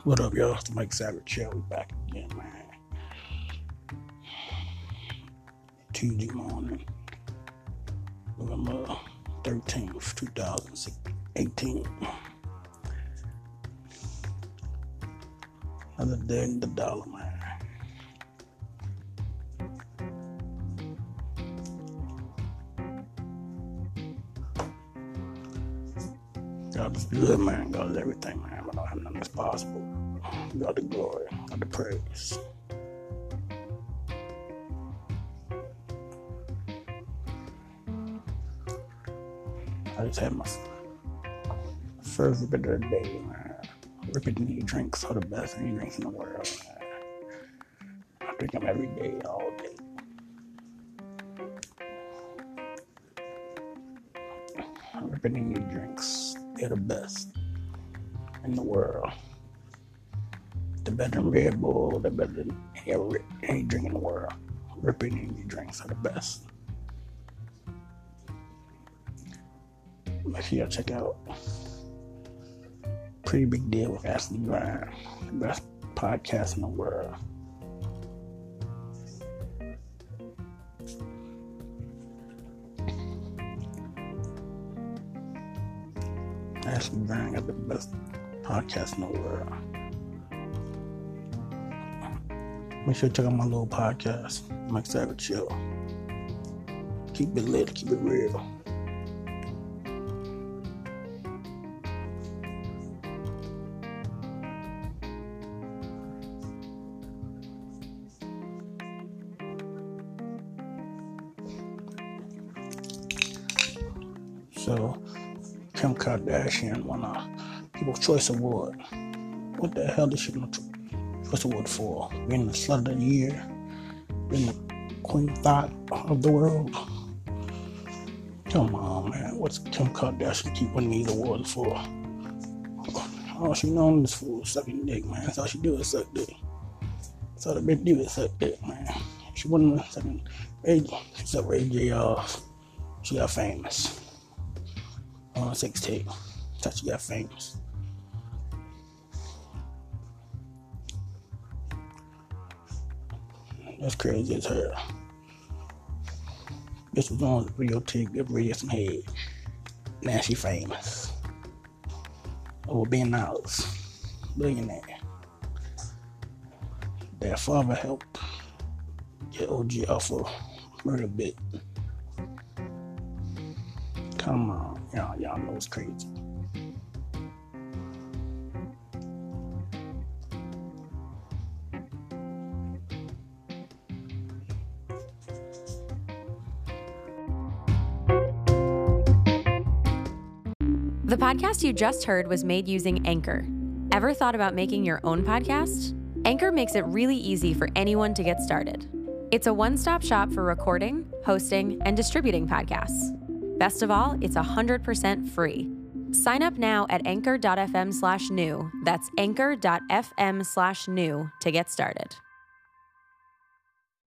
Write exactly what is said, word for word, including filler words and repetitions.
What up, y'all? It's Mike Savage Show. We back again, man. Tuesday morning, November thirteenth, two thousand eighteen. Another day in the dollar, man. God is good, man. God is everything, man. I don't have nothing that's possible. God the glory, God the praise. I just had my first rip of the day, man. Ripping any drinks are the best any drinks in the world, man. I drink them every day, all day. Ripping any drinks, they're the best in the world. They're better than Red Bull, they're better than any, any drink in the world. Ripping any drinks are the best. Make sure y'all check out Pretty Big Deal with Ashley Grind, the best podcast in the world. Ashley Grind got the best podcast in the world. Make sure you check out my little podcast, Mike Savage Show. Keep it lit, keep it real. So, Kim Kardashian won a People's Choice Award. What the hell did she win a Choice Award for? Being the slut of the year? Being the queen thought of the world? Come on, man. What's Kim Kardashian keep winning these awards for? All she known is for sucking dick, man. That's all she do is suck dick. That's all the bitch do is suck dick, man. She wasn't sucking Ray J. She sucked Ray J off. She got famous. On a sex tape. That's how she got famous. That's crazy as hell. This was on the videotape, give Ray some head. Now she famous. Over being Niles, billionaire. Their father helped get O G off a murder bit. Come on, y'all, y'all know it's crazy. The podcast you just heard was made using Anchor. Ever thought about making your own podcast? Anchor makes it really easy for anyone to get started. It's a one-stop shop for recording, hosting, and distributing podcasts. Best of all, it's one hundred percent free. Sign up now at anchor.fm slash new. That's anchor.fm slash new to get started.